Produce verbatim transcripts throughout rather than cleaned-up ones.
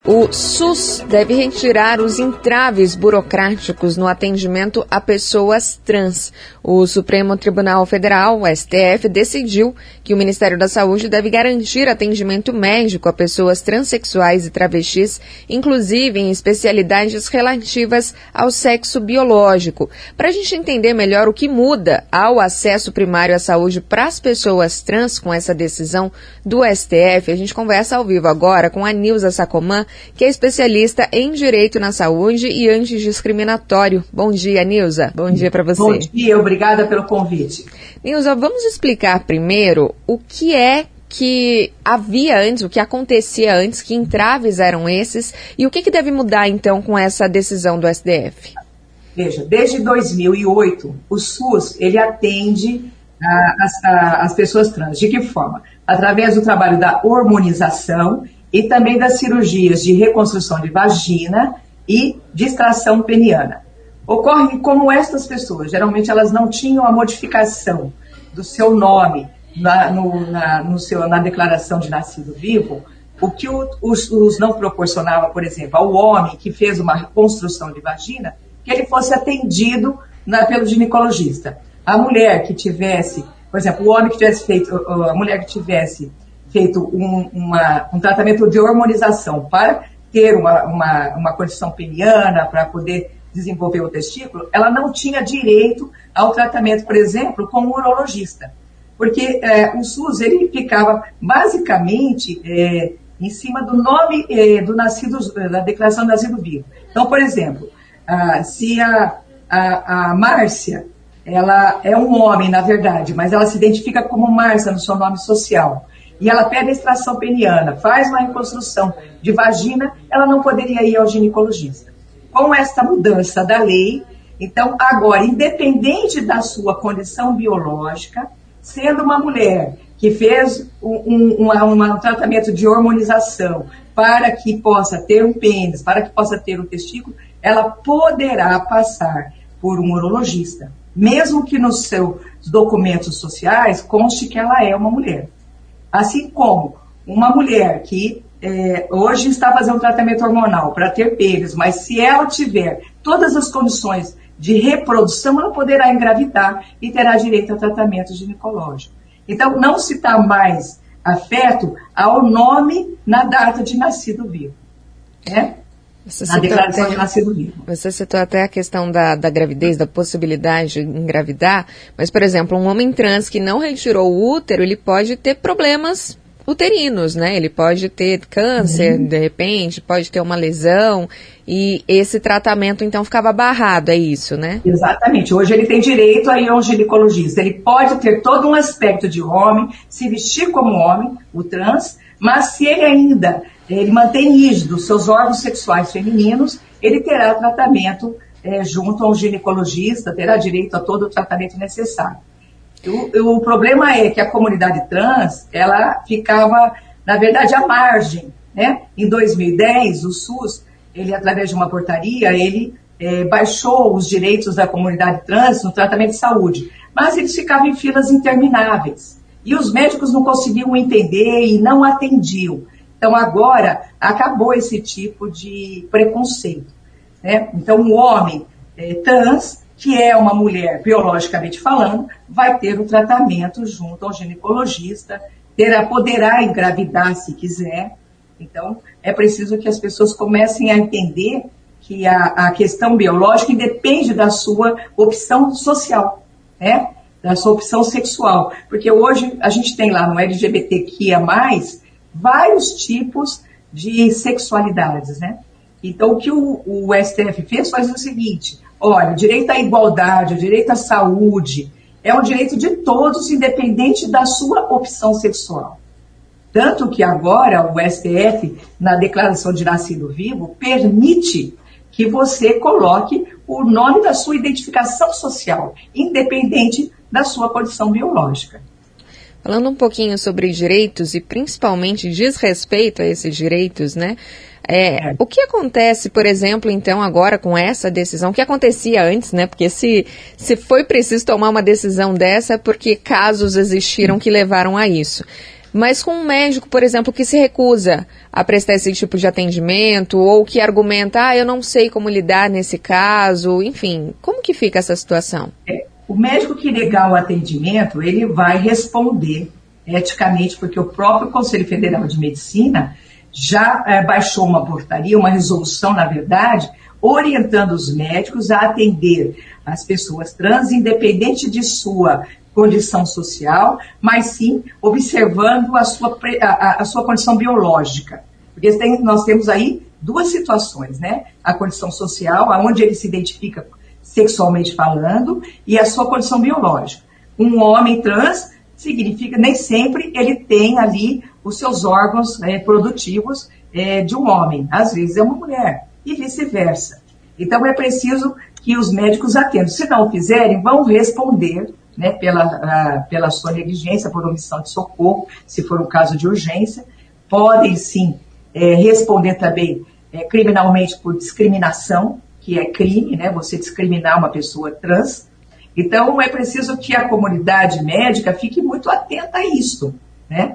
O SUS deve retirar os entraves burocráticos no atendimento a pessoas trans. O Supremo Tribunal Federal, o S T F, decidiu que o Ministério da Saúde deve garantir atendimento médico a pessoas transexuais e travestis, inclusive em especialidades relativas ao sexo biológico. Para a gente entender melhor o que muda ao acesso primário à saúde para as pessoas trans com essa decisão do S T F, a gente conversa ao vivo agora com a Nilza Sacomã, que é especialista em Direito na Saúde e Antidiscriminatório. Bom dia, Nilza. Bom dia para você. Bom dia, obrigada pelo convite. Nilza, vamos explicar primeiro o que é que havia antes, o que acontecia antes, que entraves eram esses e o que, que deve mudar então com essa decisão do S T F. Veja, desde dois mil e oito, o SUS ele atende a, as, a, as pessoas trans. De que forma? Através do trabalho da hormonização e também das cirurgias de reconstrução de vagina e de extração peniana. Ocorre que, como estas pessoas, geralmente elas não tinham a modificação do seu nome na, no, na, no seu, na declaração de nascido vivo, o que o, os, os não proporcionava, por exemplo, ao homem que fez uma reconstrução de vagina, que ele fosse atendido na, pelo ginecologista. A mulher que tivesse, por exemplo, o homem que tivesse feito, a mulher que tivesse feito um, uma, um tratamento de hormonização para ter uma, uma, uma condição peniana, para poder desenvolver o testículo, ela não tinha direito ao tratamento, por exemplo, com um urologista. Porque é, o SUS ele ficava basicamente é, em cima do nome é, do nascido, da declaração do nascido vivo. Então, por exemplo, ah, se a, a, a Márcia, ela é um homem, na verdade, mas ela se identifica como Márcia no seu nome social, e ela pede a extração peniana, faz uma reconstrução de vagina, ela não poderia ir ao ginecologista. Com esta mudança da lei, então agora, independente da sua condição biológica, sendo uma mulher que fez um, um, um, um tratamento de hormonização para que possa ter um pênis, para que possa ter um testículo, ela poderá passar por um urologista, mesmo que nos seus documentos sociais conste que ela é uma mulher. Assim como uma mulher que é, hoje está fazendo um tratamento hormonal para ter pênis, mas se ela tiver todas as condições de reprodução, ela poderá engravidar e terá direito a tratamento ginecológico. Então, não se dá mais afeto ao nome na data de nascido vivo, né? Na declaração até, de nascido vivo. Você citou até a questão da, da gravidez, da possibilidade de engravidar, mas, por exemplo, um homem trans que não retirou o útero, ele pode ter problemas uterinos, né? Ele pode ter câncer, uhum. de repente, pode ter uma lesão, e esse tratamento, então, ficava barrado, é isso, né? Exatamente. Hoje ele tem direito a ir a um ginecologista. Ele pode ter todo um aspecto de homem, se vestir como homem, o trans, mas se ele ainda ele mantém rígidos seus órgãos sexuais femininos, ele terá tratamento é, junto a um ginecologista, terá direito a todo o tratamento necessário. O, o problema é que a comunidade trans, ela ficava, na verdade, à margem, né? Em dois mil e dez, o SUS, ele, através de uma portaria, ele é, baixou os direitos da comunidade trans no tratamento de saúde, mas eles ficavam em filas intermináveis. E os médicos não conseguiam entender e não atendiam. Então, agora, acabou esse tipo de preconceito, né? Então, o homem é, trans, que é uma mulher biologicamente falando, vai ter o tratamento junto ao ginecologista, terá, poderá engravidar se quiser. Então, é preciso que as pessoas comecem a entender que a, a questão biológica depende da sua opção social, né? Da sua opção sexual. Porque hoje a gente tem lá no L G B T Q I A mais, vários tipos de sexualidades, né? Então, o que o, o S T F fez foi o seguinte: olha, o direito à igualdade, o direito à saúde, é um direito de todos, independente da sua opção sexual. Tanto que agora o S T F, na declaração de nascido vivo, permite que você coloque o nome da sua identificação social, independente da sua condição biológica. Falando um pouquinho sobre direitos e principalmente desrespeito a esses direitos, né? É, o que acontece, por exemplo, então, agora com essa decisão, o que acontecia antes, né? Porque se, se foi preciso tomar uma decisão dessa, é porque casos existiram que levaram a isso. Mas com um médico, por exemplo, que se recusa a prestar esse tipo de atendimento ou que argumenta, ah, eu não sei como lidar nesse caso, enfim, como que fica essa situação? É, o médico que negar o atendimento, ele vai responder eticamente, porque o próprio Conselho Federal de Medicina já é, baixou uma portaria, uma resolução, na verdade, orientando os médicos a atender as pessoas trans, independente de sua condição social, mas sim observando a sua, a, a sua condição biológica. Porque tem, nós temos aí duas situações, né? A condição social, aonde ele se identifica sexualmente falando, e a sua condição biológica. Um homem trans significa, nem sempre ele tem ali os seus órgãos é, produtivos é, de um homem. Às vezes é uma mulher, e vice-versa. Então é preciso que os médicos atendam. Se não fizerem, vão responder, né, pela, a, pela sua negligência, por omissão de socorro, se for um caso de urgência. Podem, sim, é, responder também é, criminalmente por discriminação, que é crime, né, você discriminar uma pessoa trans. Então, é preciso que a comunidade médica fique muito atenta a isso, né?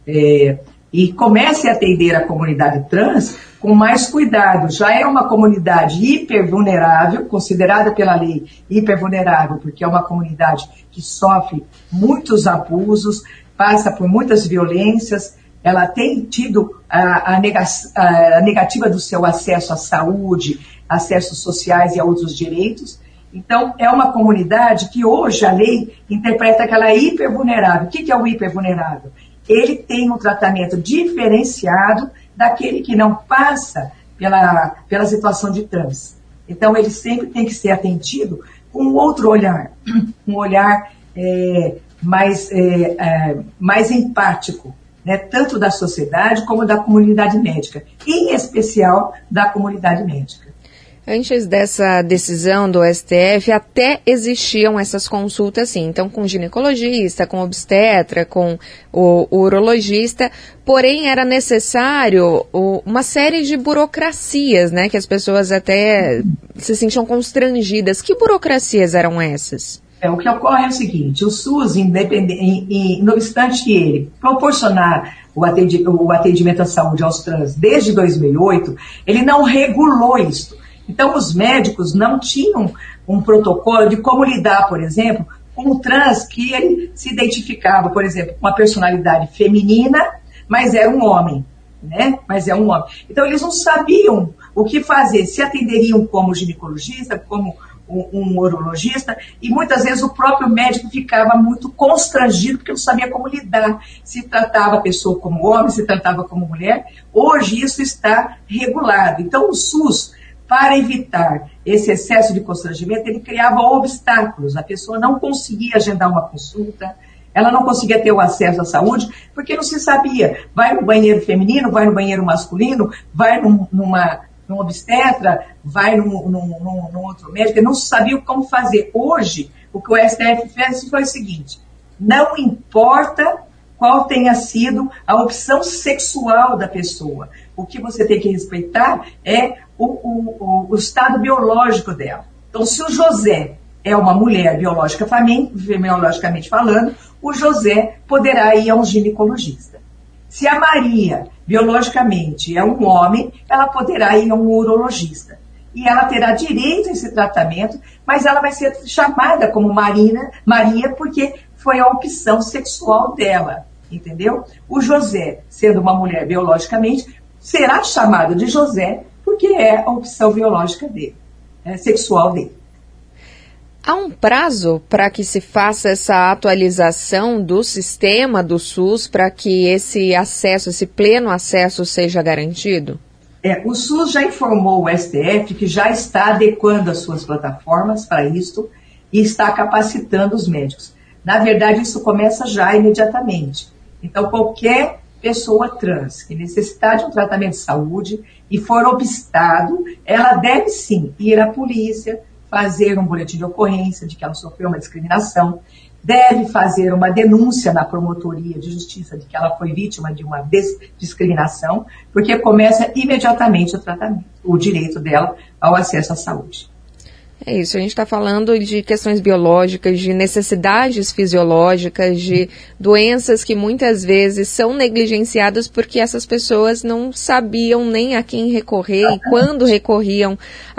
É, e comece a atender a comunidade trans com mais cuidado. Já é uma comunidade hipervulnerável, considerada pela lei hipervulnerável, porque é uma comunidade que sofre muitos abusos, passa por muitas violências, ela tem tido a, a, nega, a negativa do seu acesso à saúde, acessos sociais e a outros direitos. Então, é uma comunidade que hoje a lei interpreta que ela é hipervulnerável. O que é o hipervulnerável? Ele tem um tratamento diferenciado daquele que não passa pela, pela situação de trans. Então, ele sempre tem que ser atendido com um outro olhar, um olhar é, mais, é, é, mais empático, né? Tanto da sociedade como da comunidade médica, em especial da comunidade médica. Antes dessa decisão do S T F, até existiam essas consultas, sim. Então, com ginecologista, com obstetra, com o, o urologista. Porém, era necessário o, uma série de burocracias, né? Que as pessoas até se sentiam constrangidas. Que burocracias eram essas? É, o que ocorre é o seguinte, o SUS, independente, não obstante ele proporcionar o atendimento, o atendimento à saúde aos trans desde dois mil e oito, ele não regulou isso. Então, os médicos não tinham um protocolo de como lidar, por exemplo, com um trans que ele se identificava, por exemplo, com uma personalidade feminina, mas era um homem, né? Mas é um homem. Então, eles não sabiam o que fazer, se atenderiam como ginecologista, como um, um urologista, e muitas vezes o próprio médico ficava muito constrangido, porque não sabia como lidar, se tratava a pessoa como homem, se tratava como mulher. Hoje isso está regulado. Então, o SUS, para evitar esse excesso de constrangimento, ele criava obstáculos. A pessoa não conseguia agendar uma consulta, ela não conseguia ter o acesso à saúde, porque não se sabia. Vai no banheiro feminino, vai no banheiro masculino, vai num, numa, num obstetra, vai num, num, num, num outro médico, não sabia como fazer. Hoje, o que o S T F fez foi o seguinte, não importa qual tenha sido a opção sexual da pessoa. O que você tem que respeitar é o, o, o estado biológico dela. Então, se o José é uma mulher biológica, biologicamente falando, o José poderá ir a um ginecologista. Se a Maria, biologicamente, é um homem, ela poderá ir a um urologista. E ela terá direito a esse tratamento, mas ela vai ser chamada como Marina, Maria porque foi a opção sexual dela. Entendeu? O José, sendo uma mulher biologicamente, será chamado de José porque é a opção biológica dele, é, sexual dele. Há um prazo para que se faça essa atualização do sistema do SUS para que esse acesso, esse pleno acesso seja garantido? É, o SUS já informou o S T F que já está adequando as suas plataformas para isso e está capacitando os médicos. Na verdade, isso começa já imediatamente. Então, qualquer pessoa trans que necessitar de um tratamento de saúde e for obstado, ela deve sim ir à polícia, fazer um boletim de ocorrência de que ela sofreu uma discriminação, deve fazer uma denúncia na promotoria de justiça de que ela foi vítima de uma discriminação, porque começa imediatamente o tratamento, o direito dela ao acesso à saúde. É isso, a gente está falando de questões biológicas, de necessidades fisiológicas, de doenças que muitas vezes são negligenciadas porque essas pessoas não sabiam nem a quem recorrer e quando recorriam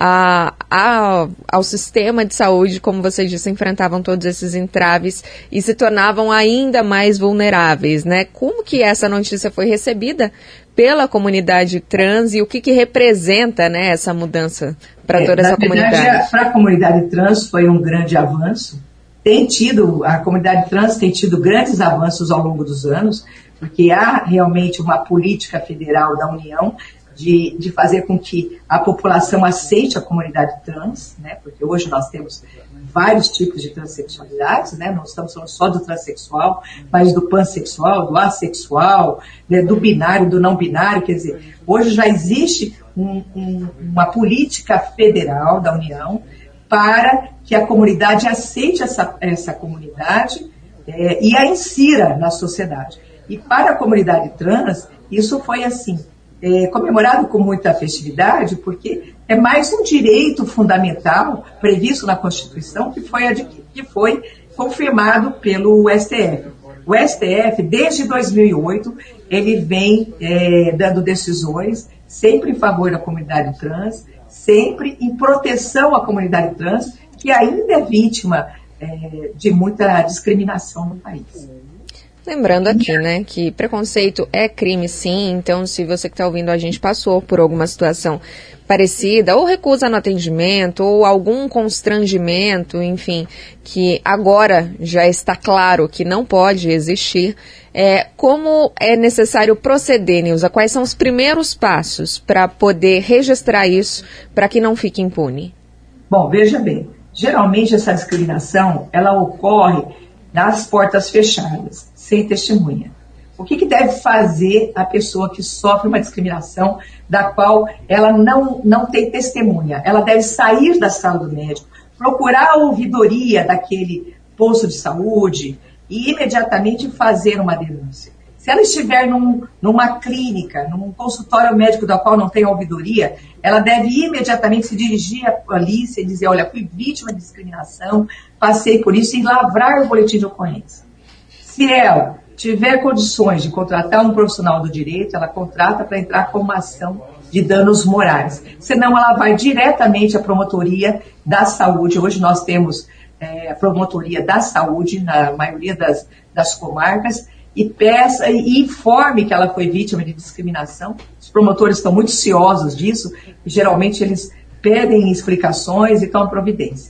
a, a, ao sistema de saúde, como você disse, enfrentavam todos esses entraves e se tornavam ainda mais vulneráveis, né? Como que essa notícia foi recebida pela comunidade trans e o que, que representa, né, essa mudança para é, toda essa verdade, comunidade? Para a comunidade trans foi um grande avanço. Tem tido, a comunidade trans tem tido grandes avanços ao longo dos anos, porque há realmente uma política federal da União de, de fazer com que a população aceite a comunidade trans, né, porque hoje nós temos vários tipos de transexualidades, né? Não estamos falando só do transexual, mas do pansexual, do assexual, né? Do binário, do não binário. Quer dizer, hoje já existe um, um, uma política federal da União para que a comunidade aceite essa, essa comunidade é, e a insira na sociedade. E para a comunidade trans, isso foi assim, é, comemorado com muita festividade, porque é mais um direito fundamental previsto na Constituição que foi, que foi confirmado pelo S T F. O S T F, desde dois mil e oito, ele vem é, dando decisões sempre em favor da comunidade trans, sempre em proteção à comunidade trans, que ainda é vítima é, de muita discriminação no país. Lembrando aqui, né, que preconceito é crime sim, então se você que está ouvindo a gente passou por alguma situação parecida, ou recusa no atendimento, ou algum constrangimento, enfim, que agora já está claro que não pode existir, é, como é necessário proceder, Nilza? Quais são os primeiros passos para poder registrar isso, para que não fique impune? Bom, veja bem, geralmente essa discriminação, ela ocorre nas portas fechadas, sem testemunha. O que, que deve fazer a pessoa que sofre uma discriminação da qual ela não, não tem testemunha? Ela deve sair da sala do médico, procurar a ouvidoria daquele posto de saúde e imediatamente fazer uma denúncia. Se ela estiver num, numa clínica, num consultório médico da qual não tem ouvidoria, ela deve imediatamente se dirigir à polícia e dizer, olha, fui vítima de discriminação, passei por isso, e lavrar o boletim de ocorrência. Se ela tiver condições de contratar um profissional do direito, ela contrata para entrar com uma ação de danos morais. Senão, ela vai diretamente à promotoria da saúde. Hoje nós temos é, a promotoria da saúde na maioria das, das comarcas e peça e informe que ela foi vítima de discriminação. Os promotores estão muito ciosos disso e geralmente eles pedem explicações e tomam providência.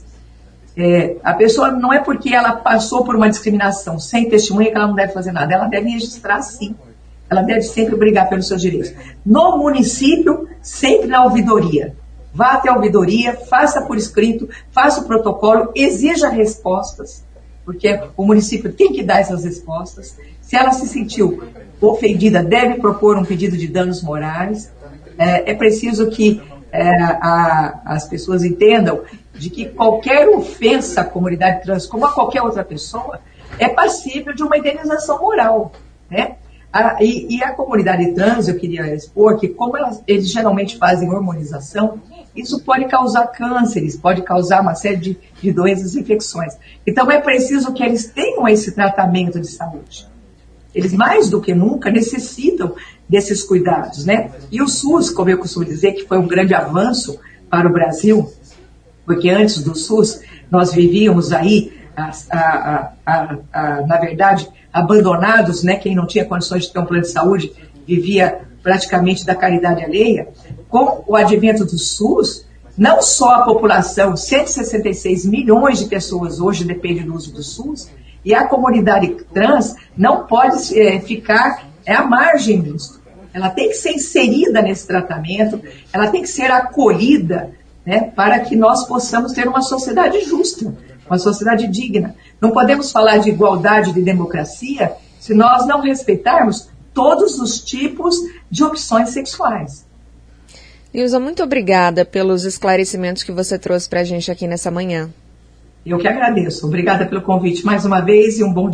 É, a pessoa não é porque ela passou por uma discriminação sem testemunha que ela não deve fazer nada, ela deve registrar sim, ela deve sempre brigar pelos seus direitos. No município, sempre na ouvidoria, vá até a ouvidoria, faça por escrito, faça o protocolo, exija respostas, porque o município tem que dar essas respostas. Se ela se sentiu ofendida, deve propor um pedido de danos morais. É, é preciso que é, a, as pessoas entendam de que qualquer ofensa à comunidade trans, como a qualquer outra pessoa, é passível de uma indenização moral, né? A, e, e a comunidade trans, eu queria expor que como elas, eles geralmente fazem hormonização, isso pode causar cânceres, pode causar uma série de, de doenças e infecções. Então é preciso que eles tenham esse tratamento de saúde. Eles, mais do que nunca, necessitam desses cuidados, né? E o SUS, como eu costumo dizer, que foi um grande avanço para o Brasil, porque antes do SUS, nós vivíamos aí, a, a, a, a, na verdade, abandonados, né? Quem não tinha condições de ter um plano de saúde vivia praticamente da caridade alheia. Com o advento do SUS, não só a população, cento e sessenta e seis milhões de pessoas hoje dependem do uso do SUS, e a comunidade trans não pode é, ficar é, à margem disso. Ela tem que ser inserida nesse tratamento, ela tem que ser acolhida, né, para que nós possamos ter uma sociedade justa, uma sociedade digna. Não podemos falar de igualdade, de democracia, se nós não respeitarmos todos os tipos de opções sexuais. Nilza, muito obrigada pelos esclarecimentos que você trouxe para a gente aqui nessa manhã. Eu que agradeço. Obrigada pelo convite mais uma vez e um bom dia.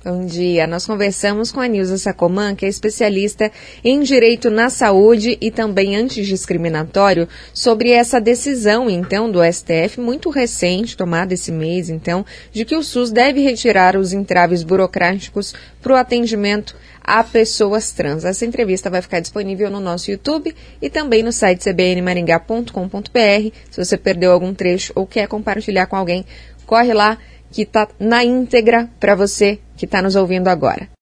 Bom dia. Nós conversamos com a Nilza Sacomã, que é especialista em direito na saúde e também antidiscriminatório, sobre essa decisão, então, do S T F, muito recente, tomada esse mês, então, de que o SUS deve retirar os entraves burocráticos para o atendimento a pessoas trans. Essa entrevista vai ficar disponível no nosso YouTube e também no site c b n maringá ponto com ponto b r. Se você perdeu algum trecho ou quer compartilhar com alguém, corre lá, que está na íntegra para você que está nos ouvindo agora.